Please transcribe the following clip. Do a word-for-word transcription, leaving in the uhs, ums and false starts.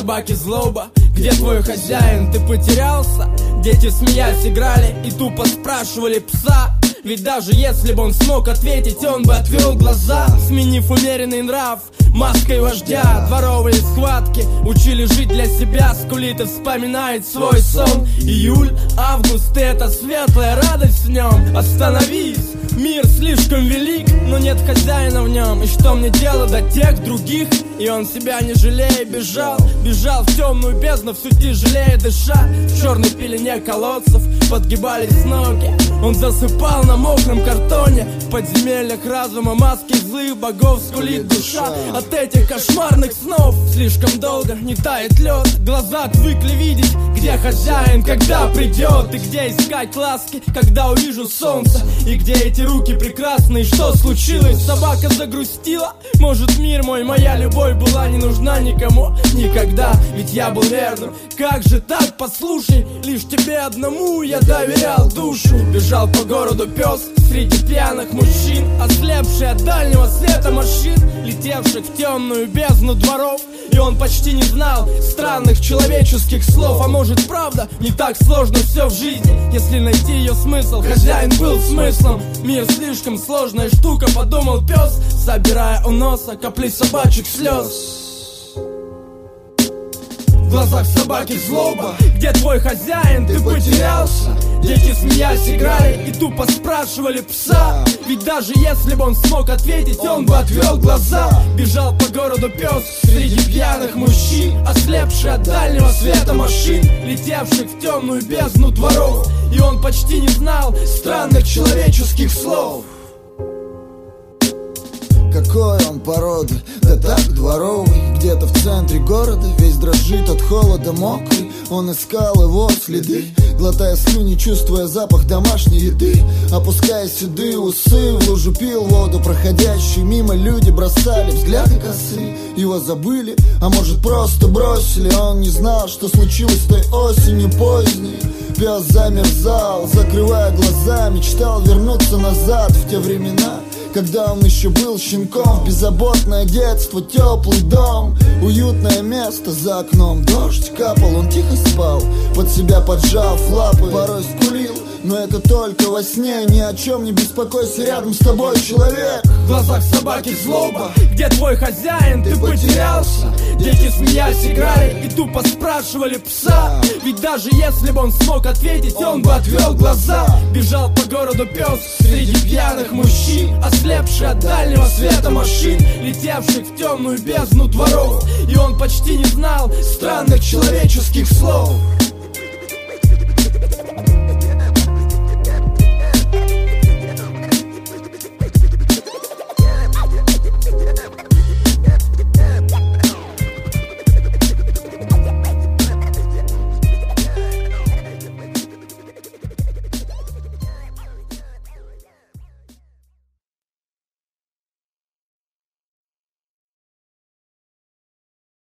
собаки злоба. Где твой хозяин, ты потерялся? Дети смеясь играли и тупо спрашивали пса. Ведь даже если бы он смог ответить, он бы отвел глаза, сменив умеренный нрав маской вождя. Дворовые схватки учили жить для себя. Скулит и вспоминает свой сон. Июль, август, это светлая радость в нем. Остановись, мир слишком велик, но нет хозяина в нем. И что мне дело до тех других? И он себя не жалея бежал, бежал в темную бездну, все тяжелее дыша. В черной пелене колодцев подгибались ноги. Он засыпал на мокром картоне. В подземельях разума маски злых богов скулит душа. От этих кошмарных снов слишком долго не тает лед. Глаза отвыкли видеть, где хозяин, когда придет. И где искать ласки, когда увижу солнце. И где эти руки прекрасные, что случилось? Собака загрустила, может мир мой, моя любовь была не нужна никому никогда, ведь я был верным. Как же так, послушай, лишь тебе одному я доверял душу. Бежал по городу пес среди пьяных мужчин, ослепший от дальнего света машин, летевших в темную бездну дворов. И он почти не знал странных человеческих слов. А может правда, не так сложно все в жизни, если найти ее смысл. Хозяин был смыслом. Мир слишком сложная штука, подумал пес, собирая у носа капли собачьих слез. В глазах собаки злоба. Где твой хозяин, ты потерялся? Дети смеясь играли и тупо спрашивали пса. Ведь даже если бы он смог ответить, он бы отвел глаза. Бежал по городу пес среди пьяных мужчин, ослепший от дальнего света машин, летевших в темную бездну дворов. И он почти не знал странных человеческих слов. Какой он породы, да так дворовый. Где-то в центре города, весь дрожит от холода мокрый. Он искал его следы, глотая слюни, чувствуя запах домашней еды. Опуская седые усы, в лужу пил воду. Проходящие мимо люди бросали взгляды косые. Его забыли, а может просто бросили. Он не знал, что случилось той осенью поздней. Пес замерзал, закрывая глаза, мечтал вернуться назад в те времена, когда он еще был щенком. Беззаботное детство, теплый дом, уютное место за окном. Дождь капал, он тихо спал, под себя поджав лапы. Порой скулил, но это только во сне. Ни о чем не беспокойся, рядом с тобой человек. В глазах собаки злоба. Где твой хозяин, ты потерялся? Дети смеясь играли и тупо спрашивали пса. Ведь даже если бы он смог ответить, он бы отвел глаза. Бежал по городу пес среди пьяных мужчин, ослепший от дальнего света машин, летевших в темную бездну дворов. И он почти не знал странных человеческих слов.